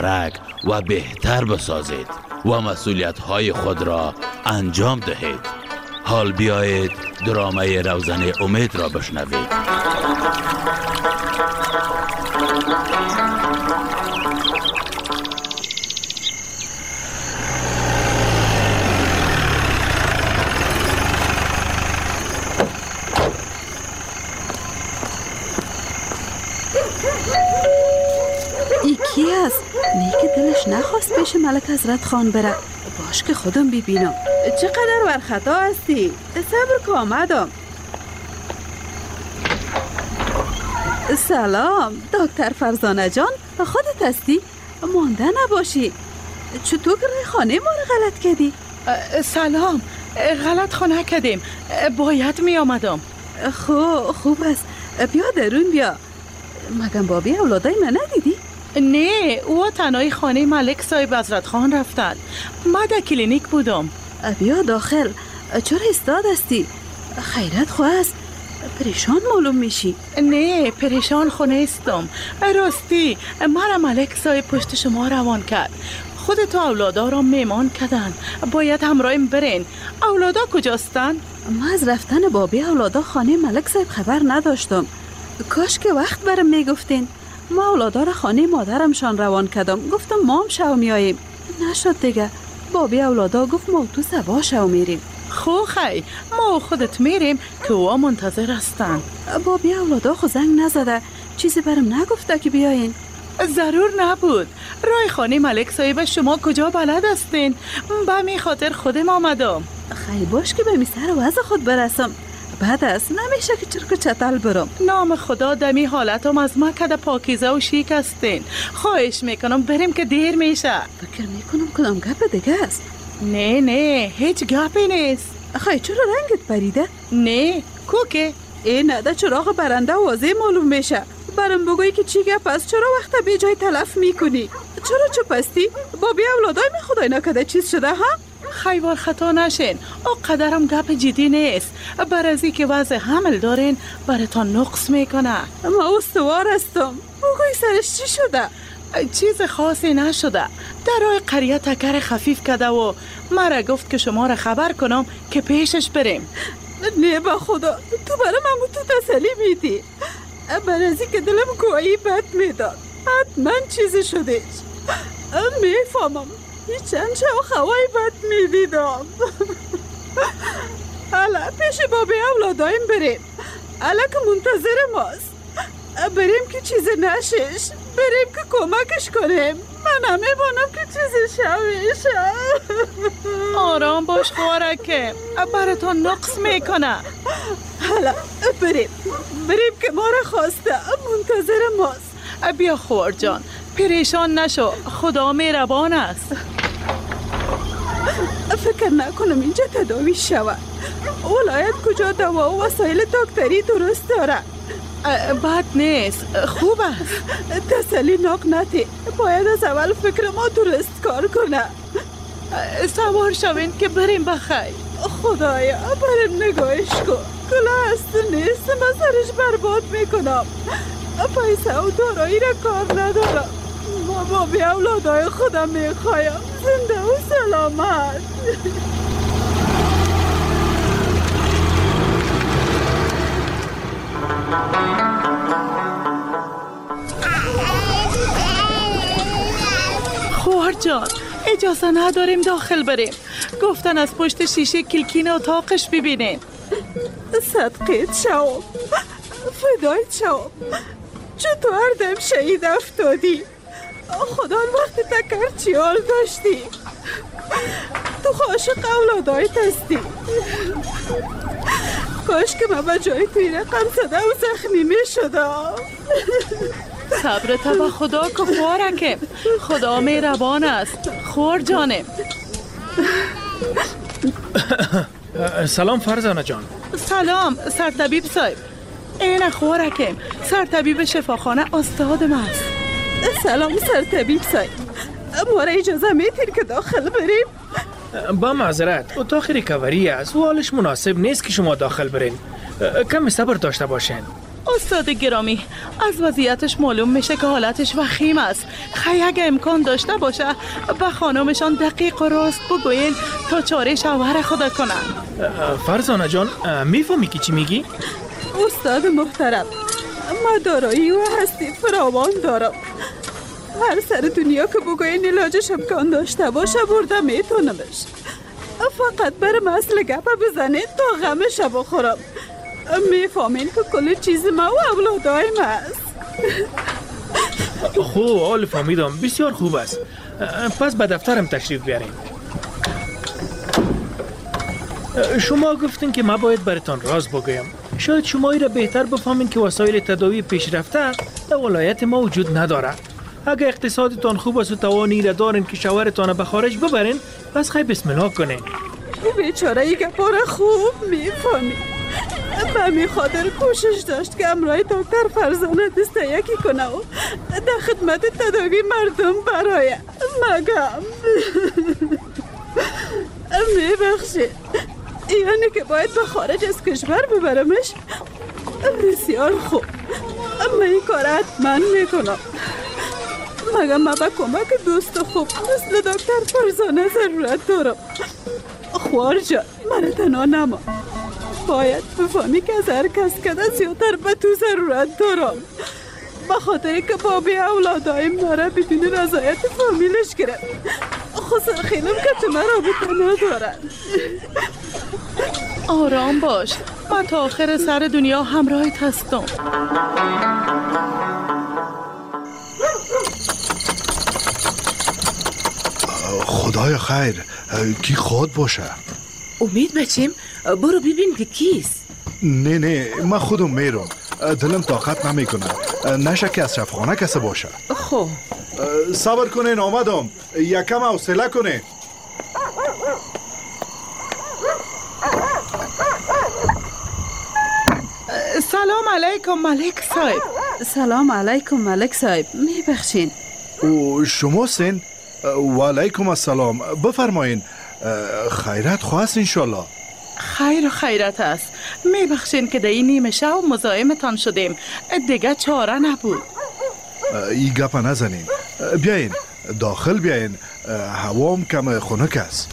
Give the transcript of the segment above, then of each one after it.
مشترک و بهتر بسازید و مسئولیت‌های خود را انجام دهید. حال بیایید درامه روزنه امید را بشنوید. کی است؟ نه که دلش نخواست پیش ملک حضرت خان بره. باش که خودم ببینم. چقدر ورخطا هستی؟ صبر که آمدم. سلام دکتر فرزانه جان، خودت هستی؟ مانده نباشی. چطور خانه ما رو غلط کردی؟ سلام، غلط خانه کردیم، باید می آمدم. خوب است، بیا درون بیا. مگم بابی اولادای من ندیدی؟ نه، او تنهای خانه ملک صاحب حضرت خان رفتن. ما در کلینیک بودم. بیا داخل. چرا استاد هستی؟ خیرت خواه است، پریشان معلوم میشی. نه، پریشان خونه استم. راستی مرا ملک صاحب پشت شما روان کرد. خودتو اولادا را میمان کردن، باید همراهیم برین. اولادا کجاستن؟ ما از رفتن بابی اولادا خانه ملک صاحب خبر نداشتم. کاش که وقت برم میگفتین. ما اولادا را خانه مادرمشان روان کردم. گفتم ما هم شو میاییم، نشد دیگه. بابی اولادا گفت ما تو سوا شو میریم. خی ما خودت میریم که او منتظر هستن. بابی اولادا خو زنگ نزده، چیزی برم نگفته که بیاین. ضرور نبود. راه خانه ملک صاحب شما کجا بلد هستین؟ به می خاطر خودم آمدم. خیلی باش که به می سر وضع خود برسم. بعد است نمیشه که چرک چتل برم. نام خدا دمی حالتم از مکد پاکیزه و شیک هستین. خواهش میکنم بریم که دیر میشه. فکر میکنم کدام گپ دیگه است. نه هیچ گپی نیست. خیلی چرا رنگت پریده؟ نه کوکه این نده چراغ برنده واضح معلوم میشه. برام بگوی که چی گپ است؟ چرا وقت بی جای تلف میکنی؟ چرا چپ هستی؟ بابی اولادای می خدای نکده چیز شده ها؟ خیبار خطا نشین، او قدرم گپ جدی نیست. برازی که وضع حمل دارین براتان نقص میکنه. ما استوار هستم. بگوی سرش چی شده؟ چیز خاصی نشده. در راه قریه تکر خفیف کرده و مرا گفت که شما را خبر کنم که پیشش بریم. نه با خدا تو برام همو تو تسلی میدی. برازی که دلم گویی بد میداد. حتما چیزی شدهش. میفهمم چند شو خوای بد میدیدم. حالا پیش بابی اولادایم بریم. حالا که منتظر ماست. بریم که چیزی نشش. بریم که کمکش کنیم. من نمیبانم که چیزی شویش. آرام باش خوارکه، براتون نقص میکنه. حالا بریم که ما را خواسته منتظر ماست. بیا خوار جان، پریشان نشو، خدا مهربان است. فکر نکنم اینجا تداوی شود. ولایت کجا دوا و وسایل دکتری درست داره؟ بد نیست، خوب است. تسلی ناک نتی. باید از اول فکر ما درست کار کنه. سوار شوین که بریم بخیر. خدایا بریم نگاهش کن. کلا هست نیست، من سرش برباد میکنم. پیسه و دارایی را کار ندارم. ما بابی اولادای خودم میخوایم زنده و سلامت. خوار جان، اجازه نداریم داخل بریم. گفتن از پشت شیشه کلکین اتاقش ببینین. صدقیت شوم، فدایت شوم. چطور دم شهید افتادی؟ خدا وقتی تکر چی حال داشتی؟ تو عاشق اولادایت هستی. کاش که من به جای توی رقم زده و زخمی می شدم. صبرت به خدا که خوارکه، خدا مهربان است. خور جانم. سلام فرزانه جان. سلام سرطبیب صاحب. این خوارکم، سرطبیب شفاخانه استادم است. سلام سرطبیب صاحب، ما را اجازه میتین که داخل بریم؟ با معذرت، اتاق ریکاوری است و حالش مناسب نیست که شما داخل برین. کم صبر داشته باشین. استاد گرامی، از وضعیتش معلوم میشه که حالتش وخیم است. اگه امکان داشته باشه به خانمشان دقیق و راست بگوین تا چاره شوهر خدا کنن. فرزانه جان، میفهمی که چی میگی؟ استاد محترم، ما دارایی و هستی فراوان دارم. هر سر دنیا که بگوین علاجش امکان داشته باشه برده میتونمش. فقط برم اصل گپ بزنید تا غمش بخورم. میفهمین که کل چیز ما و اولادایم هست. خوب، حال فهمیدم، بسیار خوب است. پس به دفترم تشریف بیارین. شما گفتین که ما باید براتان راز بگویم. شاید شما را بهتر بفهمین که وسایل تداوی پیشرفته در ولایت ما وجود نداره. اگه اقتصادتان خوب است و توانی را دارین که شوهرتان به خارج ببرین، پس خیلی بسم الله کنین. بیچاره ای گپاره خوب میفهمی. به می خاطر کوشش داشت که امرای دکتر فرزانه دسته یکی کنه و در خدمت تداوی مردم برای مگم. میبخشید، یعنی که باید به خارج از کشور ببرمش؟ بسیار خوب، من این کار حتما میکنم. مگه من به کمک دوست خوب مثل دکتر فرزانه ضرورت دارم. خوار جان، من تنها نما. باید بفهمی که از هر کس کده زیادتر به تو ضرورت دارم. به خاطر که بابی اولادایم داره بدون رضایت فامیلش گرفت. خسر خیلم که تو مرا به ندارن. آرام باش، من تا آخر سر دنیا همراهت هستم. خدایا خیر، کی خود باشه؟ امید بچیم، برو ببین که کیست. نه من خودم میرم. دلم طاقت نمیکنه. نشه که از شفخانه کسی باشه. خب صبر کنین، آمدم. یکم حوصله کنین. سلام علیکم ملک صاحب. سلام علیکم ملک صاحب، میبخشین. او شما سین؟ و علیکم السلام. بفرمایین. خیرت خواست انشالله. خیر و خیرت است. میبخشین که در این نیمه شب مزاحمتان شدیم. دیگه چاره نبود. ای گپ نزنین. بیاین داخل بیاین. هوام کم خنک است.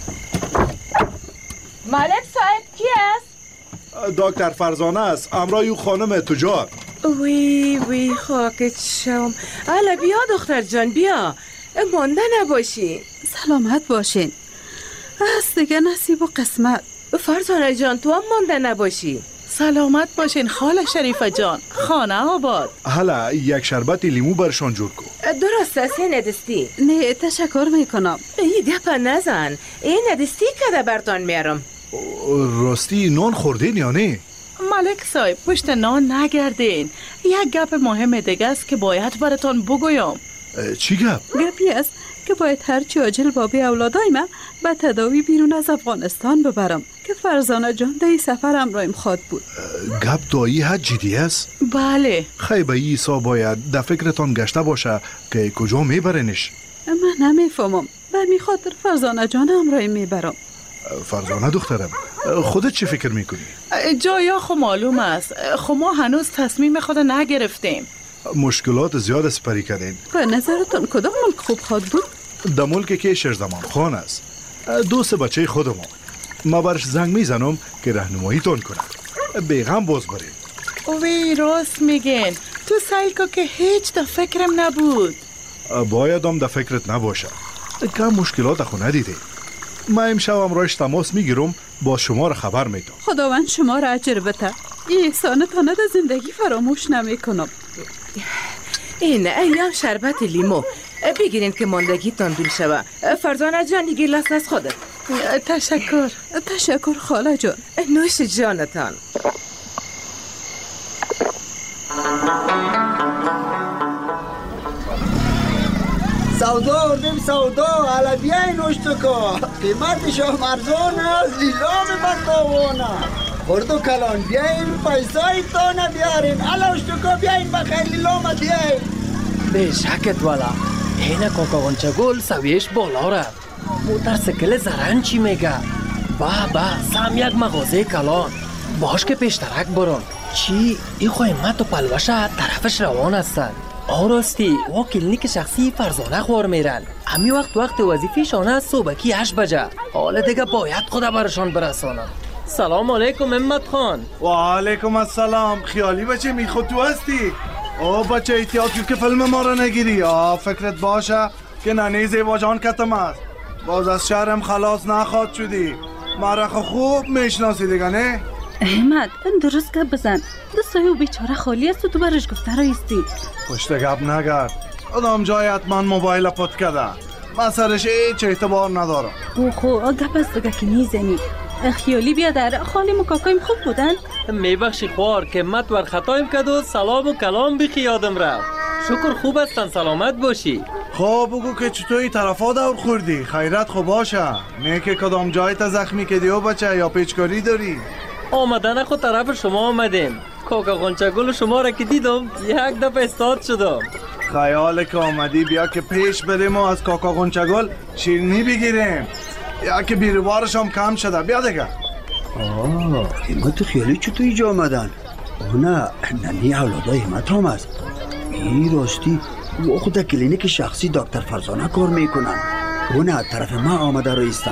ملک صاحب کی است؟ دکتر فرزانه است، امرای او خانم تجار. وی خاکت شم. حالا بیا دختر جان، بیا، مانده نباشی. سلامت باشین. از دیگه نصیب و قسمت. فرزانه جان تو هم مانده نباشی. سلامت باشین خاله شریفه جان. خانه آباد. حالا یک شربت لیمو برشان جور کن. درست است ندستی. نه تشکر میکنم. ای گپ نزن، این ندستی که برتان میارم. راستی نان خوردین یا نه؟ ملک صاحب پشت نان نگردین. یک گپ مهم دیگه است که باید براتان بگویم. چی گپ؟ گپی است که باید هرچی عاجل بابی اولادای من به تداوی بیرون از افغانستان ببرم که فرزانه جان در این سفر همراهیم خواد بود. گپ دایی حد جدی است؟ بله. خیلی ایسا باید در فکرتان گشته باشه که کجا میبرنش. من نمیفهمم، به می خاطر فرزانه جان همراهیم میبرم. فرزانه دخترم، خودت چی فکر میکنی؟ جایا خو معلوم است. خو ما هنوز تصمیم خود نگرفتیم. مشکلات زیاد سپری کردین. به نظرتون کدام ملک خوب خواد بود؟ در ملک که شیرزمان خان است. دوست بچه خودم ما برش زنگ میزنم که رهنمایی تون کنه. بیغم باز بریم. وی راست میگین. تو سیل که هیچ در فکرم نبود. بایدم در فکرت نباشه. کم مشکلات خو ندیده. ما امشب امرایش تماس میگیرم، با شما را خبر میدم. خداوند شما را اجر بده. این احسانتانه در زندگی فراموش نمیکنم. این ایام شربت لیمو بگیرین که ماندگیتان دور شوه. فرزانه جان دیگه لاس از خودت. تشکر خاله جان. نوش جانتان. سودا آوردیم سودا، حالا بیاین اشتکا، قیمتش هم ارزان است، لیلام بتاوانه. خورد و کلان بیاین پیسای تانه بیارین. حالا اشتکا بیاین بخیر لیلام بیاین. به شکت والا اینه کاکاونچه گل سویش بالا رفت. موترسیکل زرن چی میگه؟ با سم یک مغازه کلان باش که پیشترک برون. چی؟ این خواهمت و پلوشه طرفش روان هستن. راستی و کلینیک شخصی فرزانه خوار میرن. همی وقت وظیفه‌شان است صبحکی 8 بجه. حالا دیگه باید خدا برشان برسانم. سلام علیکم امت خان. و علیکم السلام. خیالی بچه میخود تو هستی؟ بچه احتیاط که فیلم ما رو نگیری. فکرت باشه که ننه زیبا جان کتم است. باز از شهرم خلاص نخواد شدی. مرخ خوب میشناسی دیگه نه؟ احمد درست گپ بزن. دستای و بیچاره خالی است و تو برش گفته رایستی. پشت گپ نگرد. ادام جای حتما موبایل پت کده. من سرش هیچ اعتبار ندارم. خو گپ است دیگه که میزنی. خیالی بیادر خالیم و کاکایم خوب بودن؟ میبخشی خوار که مت ور خطایم کد و سلام و کلام بخی یادم رفت. شکر خوب هستن، سلامت باشی. خب بگو که چطوری طرفا دور خوردی؟ خیرت خوب باشه. نه که کدام جایت زخمی کدی و بچه یا پیچکاری داری؟ آمدن خود طرف شما آمدیم. کاکا غنچه‌گل شما را که دیدم یک دفعه استاد شدم. خیال که آمدی بیا که پیش بریم و از کاکا غنچه‌گل شیرینی بگیریم. یا که بیروارش هم کم شده. بیا دیگه. همت تو خیالی چطور اینجا آمدن؟ نه ننی اولادای همت هم است. این راستی و خود کلینیک شخصی دکتر فرزانه کار میکنن. نه طرف ما آمده رایستن.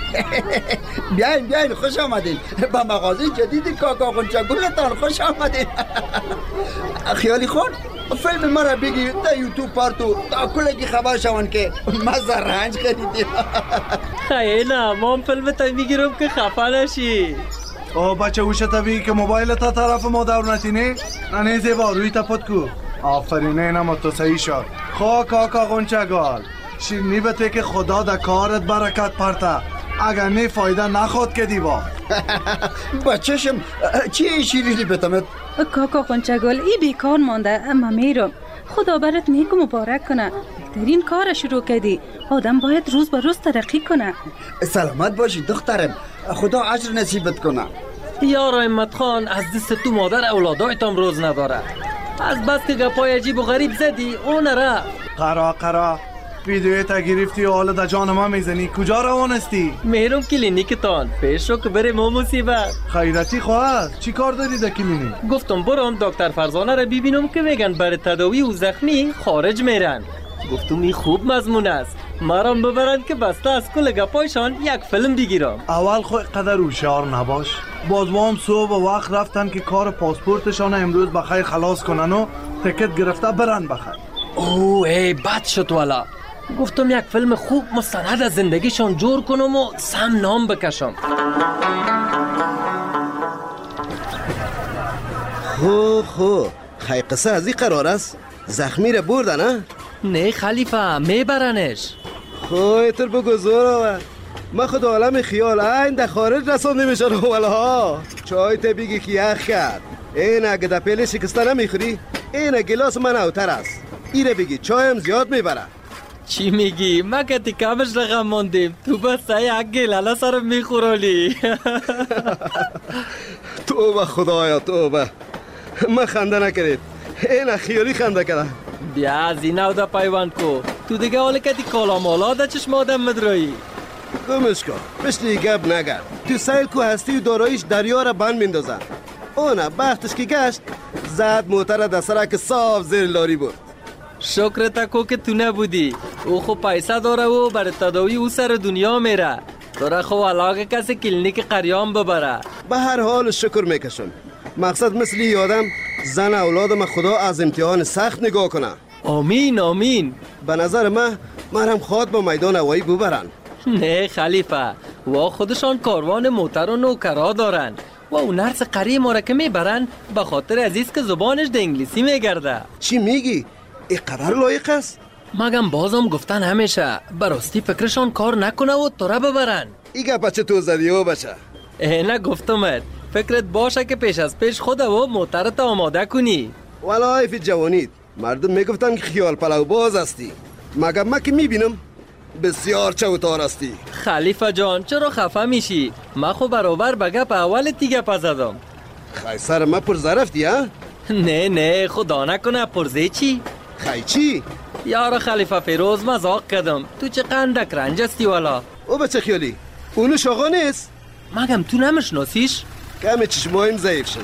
بیاین خوش آمدین. با مغازه جدید کاکا غنچه‌گلتان خوش آمدین. خیالی خون فیلم ما را بگی در یوتیوب پارتو تا کلگی خبر شون که مزه رنج خریدیم. خیلی نه ما فیلم تا میگیرم که خفه نشی. بچه اوشه طبیعی که موبایل تا طرف ما دور نتینه. نه زیبا روی تا پت کو. آفرینه اینم تو صحیح شد. کاکا غنچه‌گل شیرینی بته که خدا در کارت برکت پرته. اگر نه فایده نخواد که دیوا. بچه‌شم چی شیرینی بتمت؟ کاکا غنچه‌گل ای بیکار مانده اما میرم. خدا برات نیک مبارک کنه. بهترین کار شروع کردی. آدم باید روز به روز ترقی کنه. سلامت باشی دخترم. خدا اجر نصیبت کنه. یارا همت خان از دست تو مادر اولادایتان روز نداره. از بس که گپای عجیب و غریب زدی اون را قرا ویدیوی تا گرفتی و حالا در جان ما میزنی. کجا روان استی؟ میرم کلینیکتان. پیش رو که بریم و مصیبت. خیرتی خواهد چی کار داری در کلینیک؟ گفتم برم دکتر فرزانه را ببینم که میگن برای تداوی و زخمی خارج میرن. گفتم این خوب مضمون است. مرام ببرن که بسته از کل گپایشان یک فیلم بگیرم. اول خود قدر هوشیار نباش. بازوام صبح و وقت رفتن که کار پاسپورتشان امروز بخیر خلاص کنن و تکت گرفته برن بخیر. ای بد شد والا. گفتم یک فیلم خوب مستند از زندگیشان جور کنم و سم نام بکشم. خو خی قصه از این قرار است؟ زخمی را بردن نه خلیفه میبرنش. ایتر بگو زور آور. ما خود عالم خیال این در خارج رسانده میشن والا. چای تا بگی که یخ کرد. این اگه در پیله شکسته نمیخوری این گلاس من اوتر است. ایره بگی چایم زیاد میبره. چی میگی؟ ما که تکامش رقم موندیم. تو بس یک گلاله سرم میخورالی. توبه خدایا توبه. ما خنده نکرید. این خیالی خنده کرده. بیا از این او دا پیوند کو. تو دیگه حالا که دی کالا مالا دا چشم آدم مدرایی. گمش کن مثل گب نگرد. تو سیل کو هستی و دارایش دریا را بند میندازن. اونا بختش که گشت زد موتر در سرک صاف زیر لاری بود. شکر تکو که تو نبودی. او خو پیسه داره و برای تداوی او سر دنیا میره. داره خو علاقه کسی کلینیک قریام ببره. به هر حال شکر میکشم. مقصد مثل یادم زن اولادم خدا از امتحان سخت نگاه کنه. آمین. به نظر من هم خواد با میدان هوایی ببرن. نه خلیفه و خودشان کاروان موتر و نوکرا دارن و اون نرس قری ما را که میبرن به خاطر عزیز که زبانش ده انگلیسی میگرده. چی میگی؟ این قدر لایق است؟ مگم بازم گفتن همیشه براستی فکرشان کار نکنه و تو را ببرن. ایگه بچه تو زدی و بچه. نه گفتمت فکرت باشه که پیش از پیش خود و موترت آماده کنی. والا حیف جوانید. مردم میگفتن که خیال پلو باز هستی. مگم ما که میبینم بسیار چوتار هستی. خلیفه جان چرا خفه میشی؟ ما خو برابر به گپ اول تیگه پزدم. خی سر ما پرزه رفتی ها؟ نه خدا نکنه پرزه چی؟ خی چی؟ یارا خلیفه فیروز مزاق کردم. تو چه قندک رنج هستی والا؟ او بچه خیالی اونو شاقا نیست؟ مگم تو نمیشناسیش؟ کم چشمایم ضعیف شده.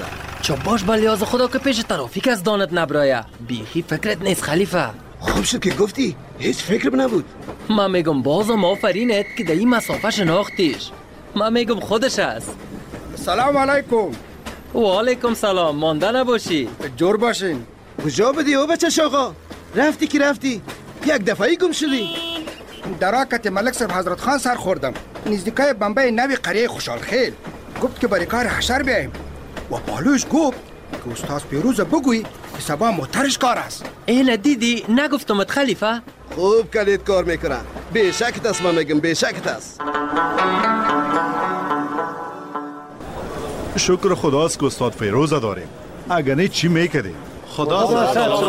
باش بلیاز خدا که پیش ترافیک از دانت نبرایه. بیخی فکرت نیست خلیفه. خوب شد که گفتی، هیچ فکر نبود. من میگم بازم آفرینت که در این مسافه شناختیش. من میگم خودش است. سلام علیکم. و علیکم سلام. مانده نباشی. جور باشین. کجا بدی او بچه شاقا؟ رفتی که رفتی؟ یک دفعی گم شدی؟ در راکت ملک صاحب حضرت خان سر خوردم. نزدیکای بمبئی نوی قریه خوشحال خیل. گفت که برای کار حشر بیاییم و پالوش گفت که استاد پیروز بگویی که سبا محترش کار است. این دیدی نگفتمت خلیفه؟ خوب کلید کار میکنه. بیشکت است من میگم، بیشکت است. شکر خداست که استاد فیروز داریم. اگر نه چی میکردیم؟ خدا خوب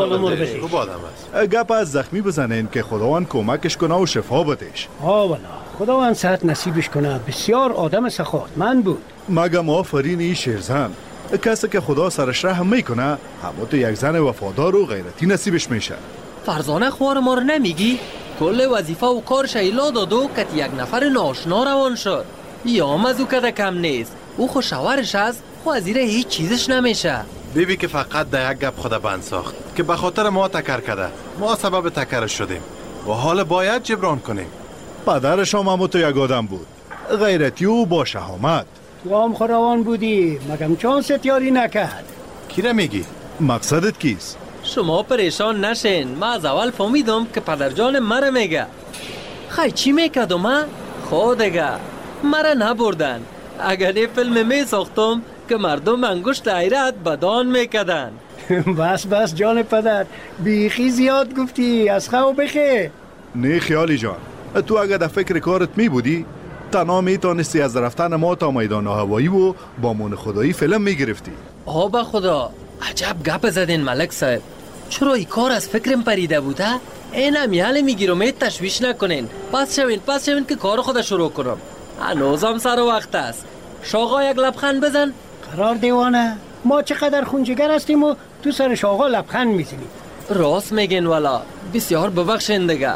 آدم است. گپ از زخمی بزنین که خداوند کمکش کنه و شفا بدهش. والا خداوند صحت نصیبش کنه. بسیار آدم سخاوتمند بود. مگم آفرین این شیرزن. کسی که خدا سرش رحم میکنه همه تو یک زن وفادار و غیرتی نصیبش میشه. فرزانه خوار ما رو نمیگی؟ کل وظیفه و کار شیلا دادو که یک نفر ناشنا روان شد. یا مزو کده کم نیست. او خوشاورش است خو از ایره هیچ چیزش نمیشه. بیبی که فقط در یک گپ خدا بند ساخت که به خاطر ما تکر کرده. ما سبب تکرش شدیم و حال باید جبران کنیم. پدرش هم همو تو یک آدم بود، غیرتی و با شهامت. تو هم خروان بودی مگم چون ستیاری نکرد؟ کی را میگی؟ مقصدت کیست؟ شما پریشان نشین. من از اول فهمیدم که پدرجان مرا میگه. خی چی میکردم من؟ خودگه مرا نبردن. اگر این فیلم میساختم که مردم انگشت حیرت بدان میکردن. بس جان پدر، بیخی زیاد گفتی. از خواهو بخیر. نه خیالی جان، تو اگر در فکر کارت می بودی تنها میتونستی از رفتن ما تا میدان هوایی و با مون خدایی فیلم میگرفتی. آبا خدا عجب گپ زدین ملک صاحب. چرا این کار از فکرم پریده بوده؟ اینم یاله میگیرم تشویش نکنین. پس شوین که کار خود شروع کنم. هنوزم سر وقت است. شاقا یک لبخند بزن. قرار دیوانه، ما چقدر خونجگر هستیم و تو سر شاقا لبخند میزنیم. راست میگین والا. بسیار ببخشین دیگه.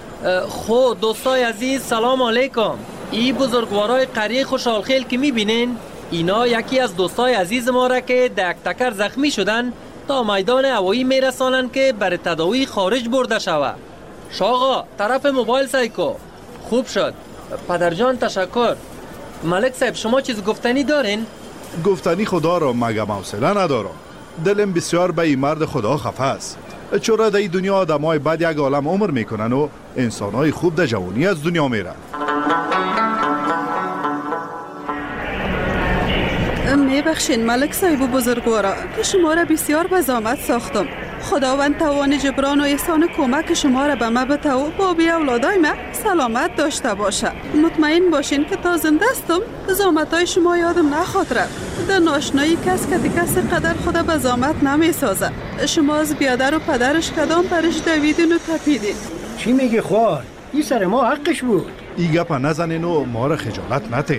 خود دوستای عزیز سلام علیکم. این بزرگوارای قریه خوشحال خیل که میبینین اینا یکی از دوستای عزیز ما را که دک تکر زخمی شدن تا میدان هوایی میرسانن که برای تداوی خارج برده شوه. شاقا طرف موبایل سایکو. خوب شد. پدرجان تشکر. ملک صاحب شما چیز گفتنی دارین؟ گفتنی خدا را مگم حوصله ندارم. دلم بسیار به این مرد خدا خفه است. چرا در این دنیا آدمای بد یک عالم عمر میکنن و انسانای خوب در جوانی از دنیا میرن. میبخشین ملک صاحب و بزرگوارا که شما را بسیار به زحمت ساختم. خداوند توان جبران و احسان کمک شما را به ما بده و بابی اولادای ما سلامت داشته باشه. مطمئن باشین که تا زنده استم زحمتای شما یادم نخواهد رفت. در ناشنایی کس که کس قدر خدا به زحمت نمیسازه. شما از بیادر و پدرش کدام برش دویدین و تپیدین. چی میگی خوار؟ این سر ما حقش بود. این گپا نزنین و ما را خجالت نته.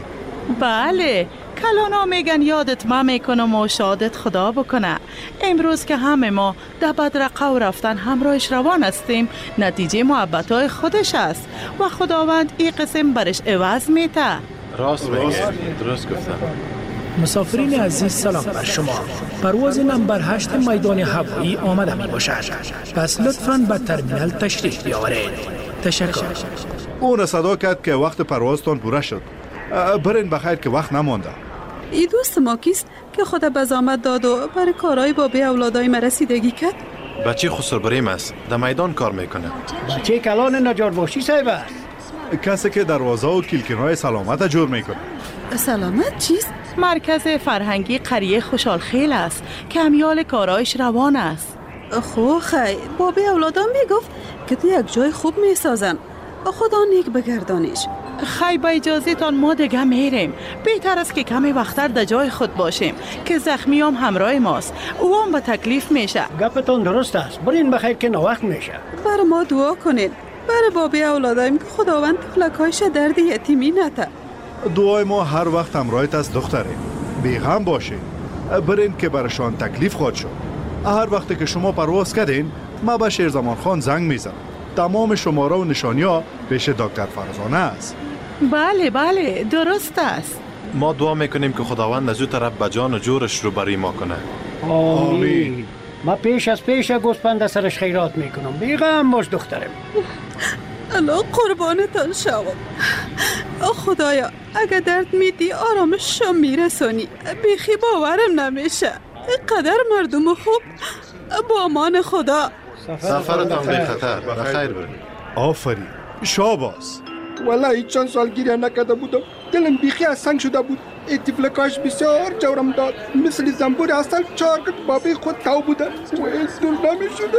بله کلانا میگن یادت ما میکنم و شادت خدا بکنه. امروز که همه ما در بدرقه رفتن همراهش روان هستیم نتیجه محبتای خودش است و خداوند این قسم برش عوض میته. راست میگه. درست گفتم. مسافرین عزیز سلام بر شما. پرواز نمبر 8 میدان هوایی آمده می باشد. پس لطفاً به ترمینال تشریف بیاورید. تشکر. اون صدا کرد که وقت پروازتان پوره شد. برین بخیر که وقت نمانده. این دوست ما کیست که خدا به زحمت داد و برای کارهای بابی اولادای ما رسیدگی کرد؟ بچه خسربریم است. در میدان کار میکنه. بچه کلان نجار باشی صاحب است. کسی که دروازه و کلکین‌های سلامت جور میکنه. سلامت چیست؟ مرکز فرهنگی قریه خوشحال خیل است که امیال کارایش روان است. خو خی بابی اولادان میگفت که تو یک جای خوب میسازن. خدا نیک بگردانش. خی با اجازه تان ما دیگه میریم. بهتر است که کمی وقتر در جای خود باشیم که زخمی هم همراه ماست. او هم به تکلیف میشه. گپتان درست است. برین بخیر که نوقت میشه. برای ما دعا کنید. برای بابی اولادایم که خداوند تفلکایش درد یتیمی نته. دعای ما هر وقت همراهت از دختره. بیغم باشین. برین که برشان تکلیف خواهد شد. هر وقت که شما پرواز کردین ما به شیرزمان خان زنگ میزنم. تمام شماره و نشانی ها پیش دکتر فرزانه است. بله درست است. ما دعا میکنیم که خداوند از او طرف به جان و جورش رو بری ما کنه. آمین. ما پیش از پیش گوسپند سرش خیرات میکنم. بیغم باش دخترم. الله قربانتان شوم. خدایا اگه درد میدی آرامش میرسونی. بیخی باورم نمیشه. قدر مردم خوب. با امان خدا. سفرتان بی خطر. بخیر برید. آفرین. شاباس. والله چند سال گریه نکرده بودم. دلم بیخی از سنگ شده بود. تفلکاش بسیار جورم داد. مثل زنبور اصل چارگت بابی خود تاو بودن و از دل نمی شده.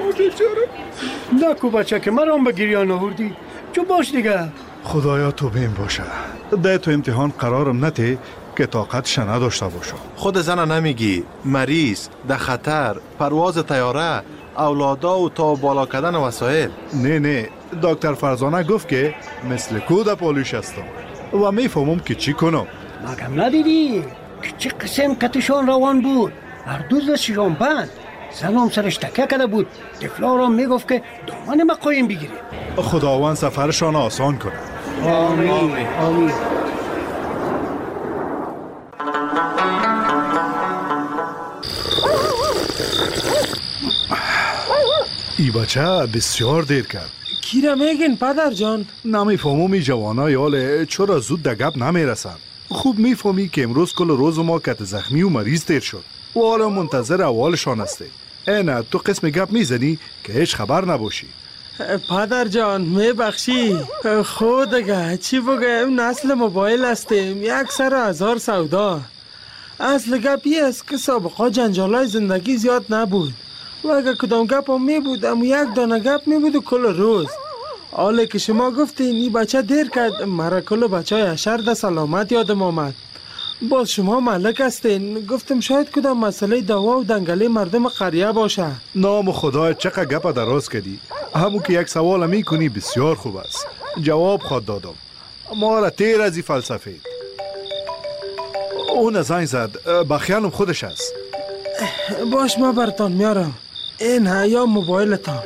نکو بچه که مرام به گریان آوردی. چون باش دیگه. خدایا تو بیم باشه. ده تو امتحان قرارم نته که طاقتش نداشته باشم. خود زن نمیگی مریض، در خطر، پرواز طیاره، اولادا و تا بالا کردن وسایل. نه دکتر فرزانه گفت که مثل کود پالوش هستم و میفهمم که چی کنم. مگم ندیدی که چه قسم کتشان روان بود. هر دوز شیران بند زنم سرش تکه کرده بود. طفلا را میگفت که دامن ما قایم بگیره. خداوند سفرشان آسان کنه. آمین آمین. ای بچه بسیار دیر کرد. کی را میگین پدر جان؟ نمیفهمم ای جوانا یاله چرا زود در گپ نمیرسن. خوب میفهمی که امروز کل روز ما کت زخمی و مریض تیر شد و حالا منتظر احوالشان هستی. نه تو قسم گپ میزنی که هیچ خبر نباشی. پدر جان میبخشی. خود دیگه چی بگم، نسل موبایل هستیم، یک سر هزار سودا. اصل گپی است که سابقا جنجالای زندگی زیاد نبود و اگه کدام گپ هم می بود اما یک دانه گپ می بود و کل روز. حالا که شما گفتین این بچه دیر کرد، مرا کل بچه های حشر ده سلامت یادم آمد. باز شما ملک هستین، گفتم شاید کدام مسئله دوا و دنگله مردم قریه باشه. نام خدا چقدر گپ دراز کردی. همون که یک سوال میکنی بسیار خوب است. جواب خود دادم. ما را تیر از این فلسفه. اون زنگ زد. بخیالم خودش است. باش ما برتان میارم. این یا موبایلتان.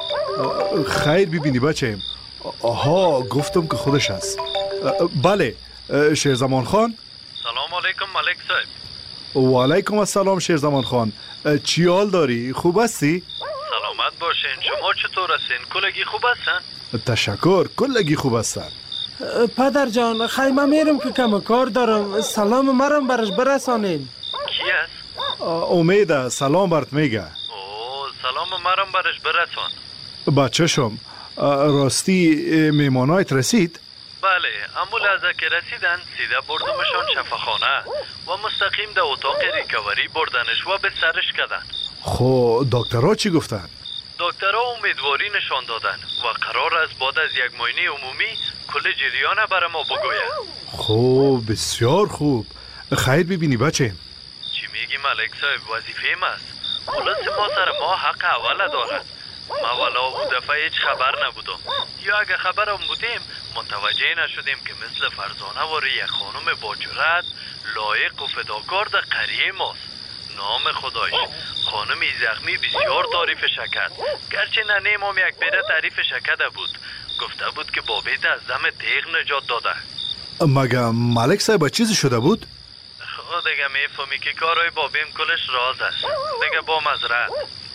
خیر ببینی بچه. آها گفتم که خودش است. بله شیرزمان خان. سلام علیکم ملک صاحب. و علیکم السلام شیرزمان خان. چی حال داری؟ خوب هستی؟ سلامت باشین. شما چطور هستین؟ کلگی خوب هستن؟ تشکر کلگی خوب هستن. پدر جان خیمه میرم که کم کار دارم. سلام مرم برش برسانین. کی است؟ امید سلام برات میگه. اوه سلام مرم برش برسان. بچه شم راستی میمانایت رسید؟ بله اما لحظه که رسیدن سیده بردمشان شفاخانه و مستقیم در اتاق ریکاوری بردنش و به سرش کردن. خب دکترها چی گفتن؟ دکترها امیدواری نشان دادن و قرار است بعد از یک معاینه عمومی کل جریان برای ما بگوید. خب بسیار خوب. خیر ببینی بچه. چی میگی ملک صاحب؟ وظیفه است. خلاص ما سر ما حق اول دارد. ما والا او دفعه هیچ خبر نبودم یا اگه خبرم بودیم متوجه نشدیم که مثل فرزانه واره یک خانم با جرأت لایق و فداکار در قریه ماست. نام خدایش خانمی زخمی بسیار تعریف شکد، گرچه ننیم هم یک بیره تعریف شکده بود. گفته بود که بابیت از دم تیغ نجات داده. مگه ملک صاحب چیزی شده بود؟ خود دیگه میفهمی که کارهای بابیم کلش راز است. دیگه با مزرعت.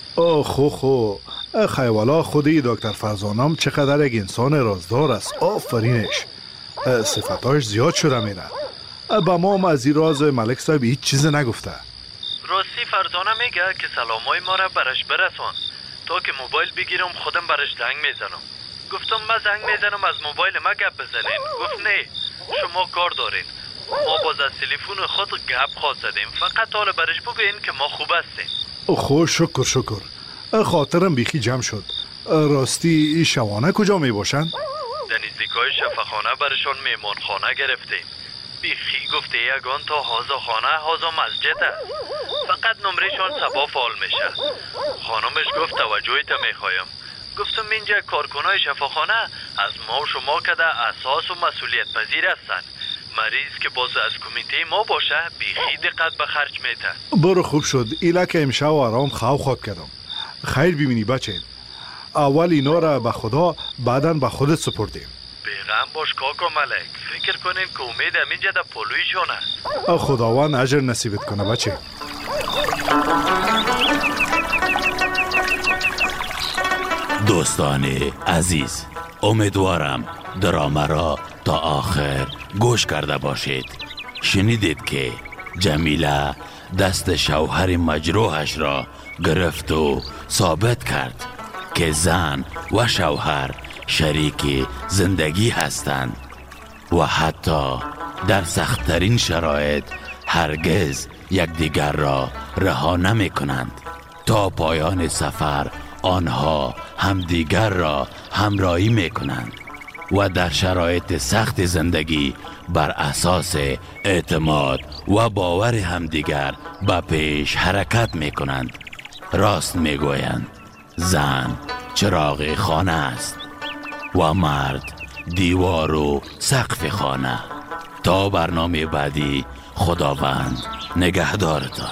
خو خیوالا خودی دکتر فرزانم چقدر یک انسان رازدار است. آفرینش. صفتاش زیاد شده میره. با ما هم از این راز ملک صاحب هیچ چیز نگفته. راستی فرزانه میگه که سلامای ما را برش برسان تا که موبایل بگیرم خودم برش زنگ میزنم. گفتم من زنگ میزنم از موبایل ما گپ بزنین. گفت نه شما کار دارین. ما باز از تلفن خود گپ خواستیم. فقط حالا برش بگوین که ما خوب هستیم. خوش شکر. خاطرم بیخی جمع شد. راستی شوانه کجا می باشن؟ در نزدیکای شفاخانه برشان میمانخانه گرفتیم. بیخی گفته یگان تا هازا خانه هازا مسجد است. فقط نمرهشان صبا فعال میشه. خانمش گفت توجهیت میخوایم. گفتم اینجا کارکنای شفاخانه از ما و شما کده اساس و مسئولیت پذیر هستن. مریض که باز از کمیته ما باشه بیخی دقت به خرج میته. برو خوب شد. ایلا که امشب آرام خواب کردم. خیر ببینی بچه. اول اینا را به خدا بعدن به خودت سپردیم. بیغم باش کاکا ملک. فکر کنین که امید همینجا در پلویشون است. خداوند اجر نصیبت کنه بچه. دوستان عزیز، امیدوارم درامه را تا آخر گوش کرده باشید. شنیدید که جمیله دست شوهر مجروحش را گرفت و ثابت کرد که زن و شوهر شریک زندگی هستند و حتی در سخت‌ترین شرایط هرگز یکدیگر را رها نمی کنند. تا پایان سفر آنها همدیگر را همراهی می کنند و در شرایط سخت زندگی بر اساس اعتماد و باور همدیگر به پیش حرکت می کنند. راست می گویند زن چراغ خانه است و مرد دیوار و سقف خانه. تا برنامه بعدی، خداوند نگهدارتان.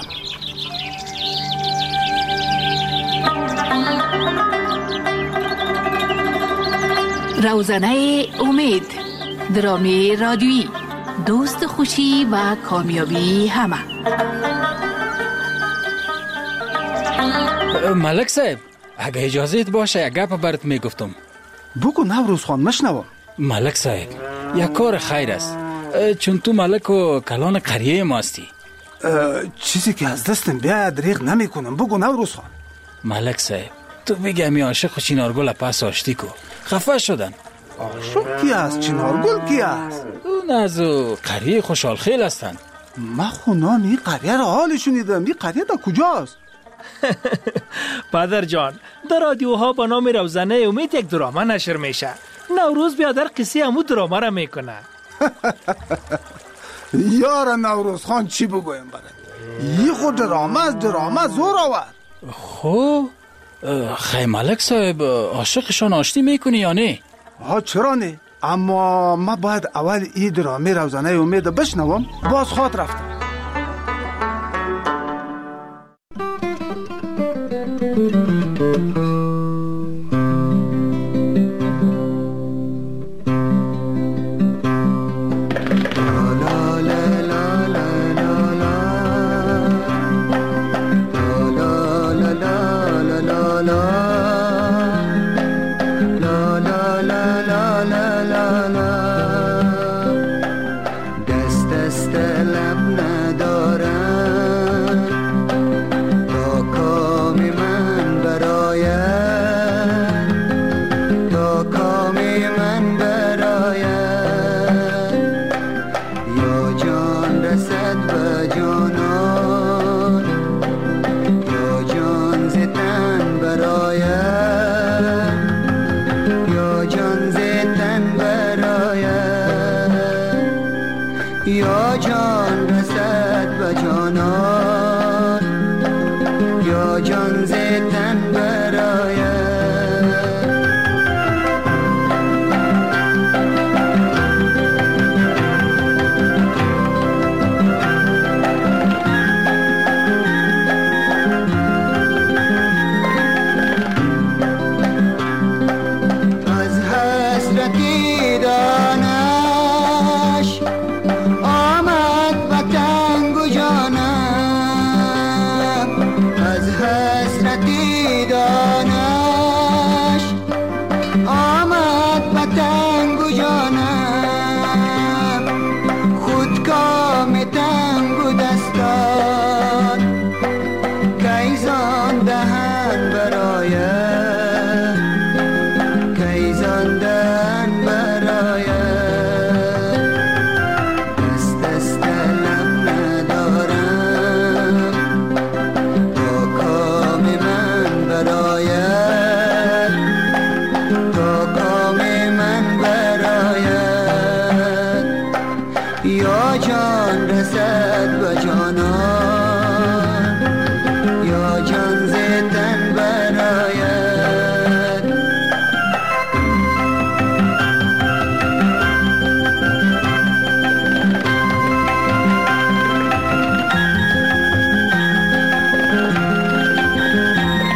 روزنه امید، درامی رادیویی، دوست خوشی و کامیابی همه. ملک صاحب، اگه اجازت باشه یک گپ برات میگفتم. بگو نوروز خان، مشنوم. ملک صاحب، یک کار خیر است، چون تو ملک و کلان قریه ماستی. چیزی که از دستم بیاد دریغ نمی کنم. بگو نوروز خان. ملک صاحب، تو بگی همی عاشق چینارگل پس آشتی کو. خفه شدن. عاشق کی است؟ چینارگل کی است؟ اون از قریه خوشحال خیل هستن. من خونام این قریه را حال شنیدم. این قریه در کجاست؟ پدر جان، در رادیوها با نام روزنه امید یک درامه نشر میشه. نوروز بیادر قصه همو درامه را میکنه. یار نوروز خان، چی بگویم برد؟ یه خود درامه زور آورد. خب خیلی ملک صاحب، عاشقشان آشتی میکنی یا نه؟ چرا نه؟ اما من باید اول این درامه روزنه امید بشنوم. باز خواد رفتم.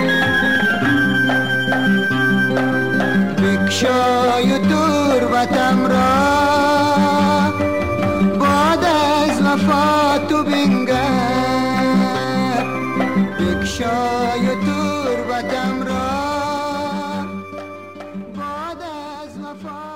شای دور وطن